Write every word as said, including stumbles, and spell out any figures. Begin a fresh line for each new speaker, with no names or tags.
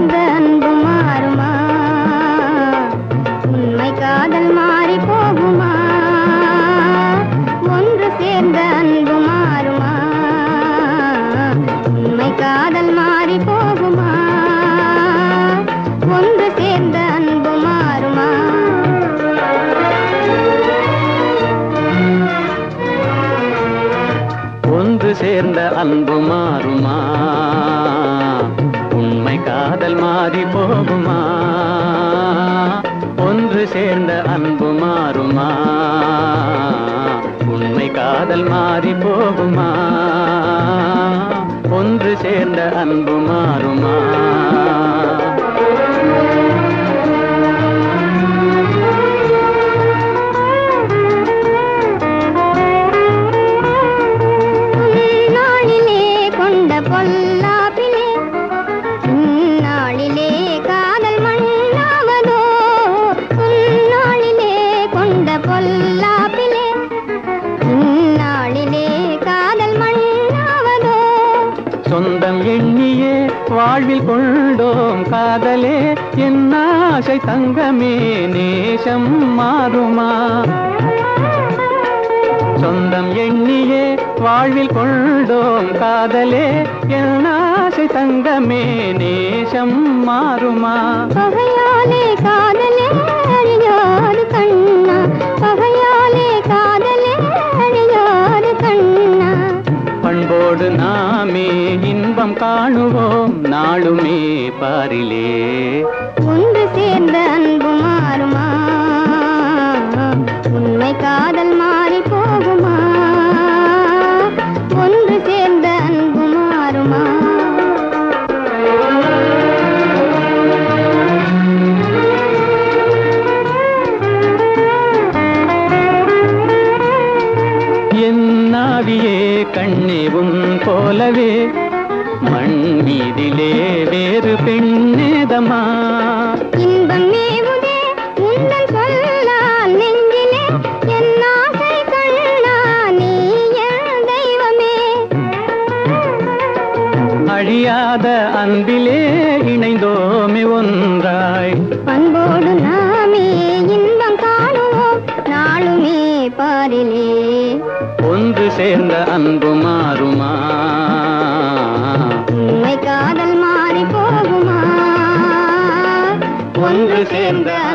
சேர்ந்த அன்பு மாறுமா? உண்மை காதல் மாறி போகுமா? ஒன்று சேர்ந்த அன்பு மாறுமா? உண்மை காதல் மாறி போகுமா? ஒன்று சேர்ந்த அன்பு மாறுமா?
ஒன்று சேர்ந்த அன்பு மாறுமா? உண்மை காதல் மாறி போகுமா? ஒன்று சேர்ந்த அன்பு மாறுமா? உண்மை காதல் மாறி போகுமா? ஒன்று சேர்ந்த அன்பு மாறுமா?
பொல்லாப்பிலே உன்னாளிலே காதல் மண்ணாவதோ? உன்னாளிலே கொண்ட பொல்லாப்பிலே உன்னாளிலே காதல் மண்ணாவதோ?
சொந்தம் எண்ணியே வாழ்வில் கொண்டோம் காதலே, என் ஆசை தங்கமே நேசம் மாறுமா? சொந்தம் எண்ணியே வாழ்வில் கொண்டோம் காதலே, என் ஆசை தங்கமே நேசம் மாறுமா?
பகையாலே காதலே அறியாது கண்ணா, பகையாலே காதலே அறியாது கண்ணா.
பண்போடு நாமே இன்பம் காணுவோம் நாளுமே பாரிலே.
ஒன்று சேர்ந்த அன்பு மாறுமா? உண்மை காதல் மாறி போகுமா? ஒன்று சேர்ந்த அன்பு மாறுமா?
என் நாவியே கண்ணே உன் போலவே மண் மீதிலே வேறு பெண்ணேதமா?
இன்பம் மேவுதே உந்தன் சொல்லால் நெஞ்சிலே, என் ஆசை கண்ணா நீ என் தெய்வமே.
அழியாத அன்பிலே இணைந்தோமே ஒன்றாய்,
அன்போடு நாமே இன்பம் காணுவோம் நாளுமே பாரிலே.
ஒன்று சேர்ந்த அன்பு மாறுமா?
உண்மை காதல் மாறி போகுமா? ஒன்று சேர்ந்த